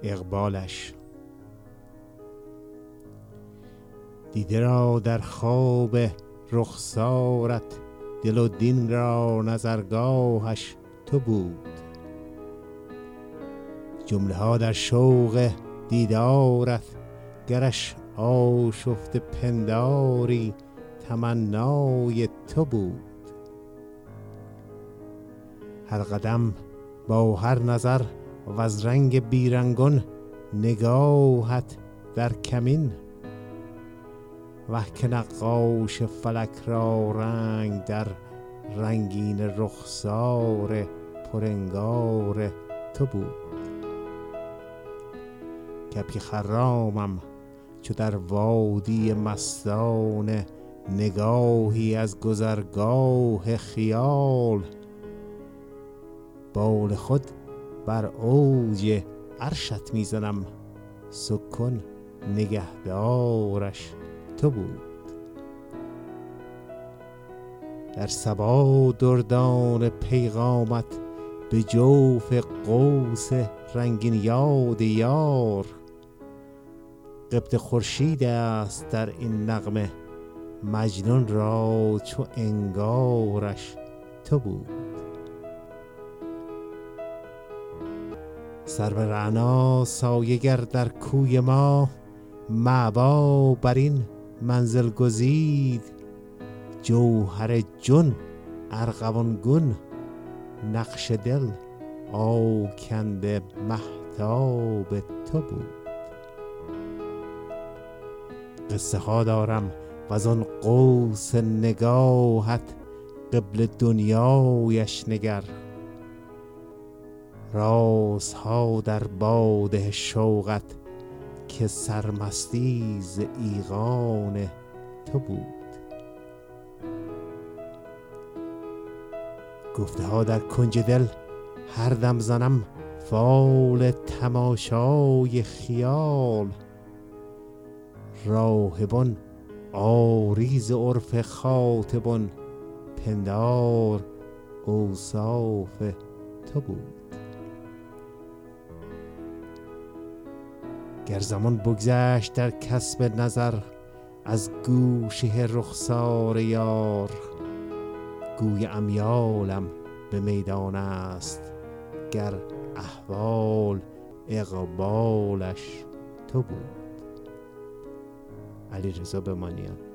اقبالش. دیده را در خواب رخسارت، دل و دین را نظرگاهش تو بود. جمله ها در شوق دیدارت، گرش آشفته پنداری تمنای تو بود. هر قدم با هر نظر و از رنگ بیرنگون نگاهت در کمین. وه که نقاش فلک را رنگ در رنگین رخسار پرانگار تو بود. کبک خرامم چو در وادی مستانه، نگاهی از گذرگاه خیال. بال خود بر اوج عرشت میزنم، سکون نگهدارش تو بود. در صبا دردان پیغامت، به جوف قوس رنگین یاد یار. قبط خورشید است در این نغمه، مجنون را چو انگارش تو بود. سرو رعنا سایه گر در کوی ما، مأوا بر این منزل گزید. جوهر جان ارغوان گون، نقش دل آکنده مهتاب تو بود. قصه ها دارم وزان قوس نگاهت، قبل دنیایش نگر. رازها در باده شوقت، که سرمستی ز ایقان تو بود. گفته ها در کنج دل هر دم زنم، فال تماشای خیال. راهبان آری ز عرف خاطبان، پندار اوصاف تو بود. گر زمان بگذشت در کسب نظر، از گوشه رخسار یار. گوی امیالم به میدان است، گر احوال اقبالش تو بود. علیرضا بمانیان.